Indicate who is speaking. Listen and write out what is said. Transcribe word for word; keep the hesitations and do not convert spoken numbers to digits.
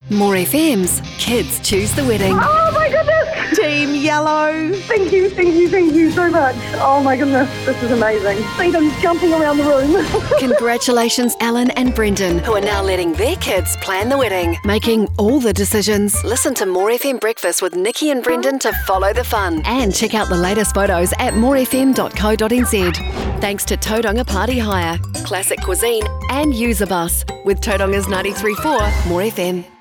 Speaker 1: More F M's Kids Choose the Wedding.
Speaker 2: Oh my goodness!
Speaker 3: Team Yellow.
Speaker 2: Thank you, thank you, thank you so much. Oh my goodness, this is amazing. See them jumping around the room.
Speaker 1: Congratulations, Alan and Brendan, who are now letting their kids plan the wedding, making all the decisions. Listen to More F M Breakfast with Nikki and Brendan to follow the fun. And check out the latest photos at more f m dot co dot n z. Thanks to Tauranga Party Hire, Classic Cuisine and User Bus with Tauranga's ninety-three point four More F M.